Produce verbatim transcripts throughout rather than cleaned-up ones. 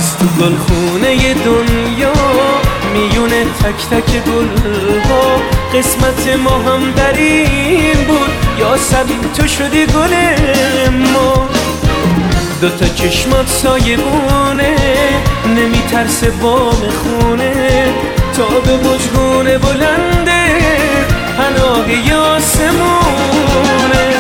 از تو گلخونه دنیا میونه تک تک گلها قسمت ما هم در این بود یا سبیل تو شدی گل ما. دوتا چشمات سایبونه نمیترسه بام خونه تا به بجگونه بلنده پناه آسمونه.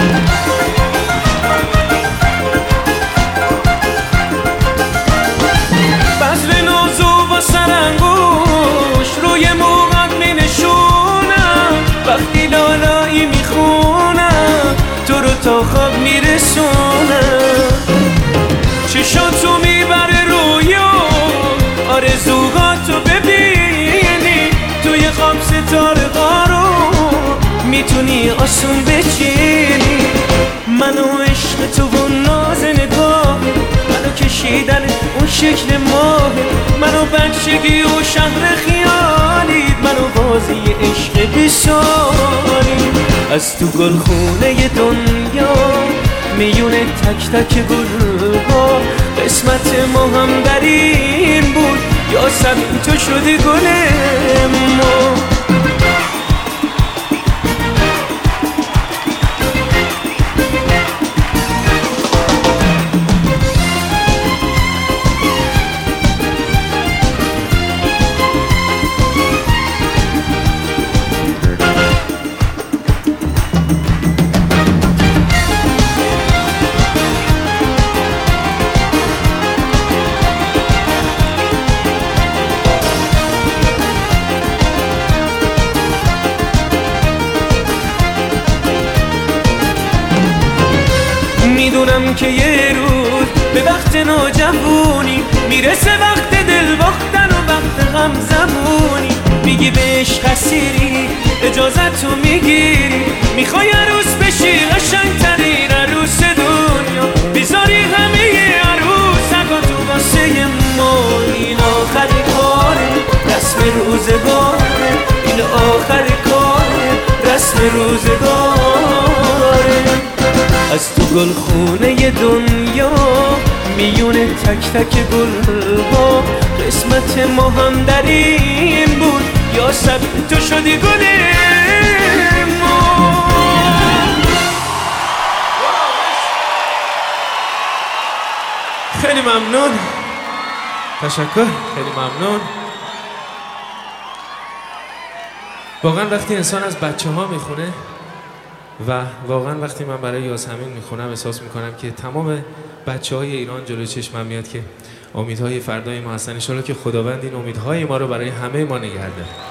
بذر نازو با سرانگوش روی موقت می نشونم وقتی لالایی میخونم تو رو تا خواب میرسونم. چشاتو میبره رویا آرزوهاتو ببینی توی خواب ستاره رو میتونی آسون بچینی. منو عشق تو و ناز نگاه منو کشیدن اون شکل ماه منو بچگی و شهر خیالی منو بازی عشق بسالی. از تو گلخونه دنیا میونه تک تک گلها قسمت ما هم در این بود یا سبیل تو شدی گل ما. میدونم که یه روز به وقت نوجوانی میرسه وقت دل باختن و وقت غم زبونی. میگی به عشق اسیری اجازت رو میگیری میخوای عروس بشی قشنگترین عروس دنیا بیزاری همه عروسکا تو واسه ما. این آخر کاره رسم روزگاره این آخر کاره رسم روزگاره. از تو گلخونه دنیا میونه تک تک گلها قسمت ما هم در این بود یا سبیل تو شدی گل ما. خیلی ممنون، تشکر، خیلی ممنون. واقعا وقتی انسان از بچه ها میخونه و واقعا وقتی من برای یاسمین میخونم احساس میکنم که تمام بچه های ایران جلوی چشمم میاد که امیدهای فردای ما هستن. ان شاءالله که خداوند این امیدهای ما رو برای همه ما نگه داره.